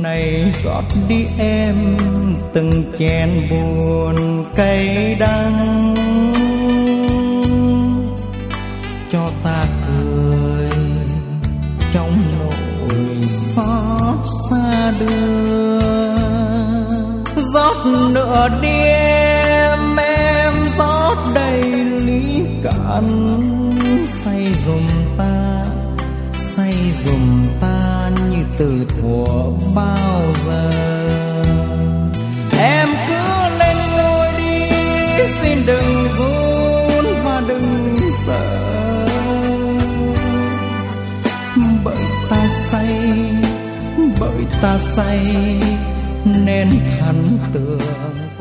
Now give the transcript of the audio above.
này rót đi em từng chén buồn cay đắng, cho ta cười trong nỗi xót xa đưa. Rót nửa đêm em rót đầy ly cạn, say dùm ta như từ thuở bao giờ. Em cứ lên ngôi đi, xin đừng run và đừng sợ, bởi ta say nên thần tượng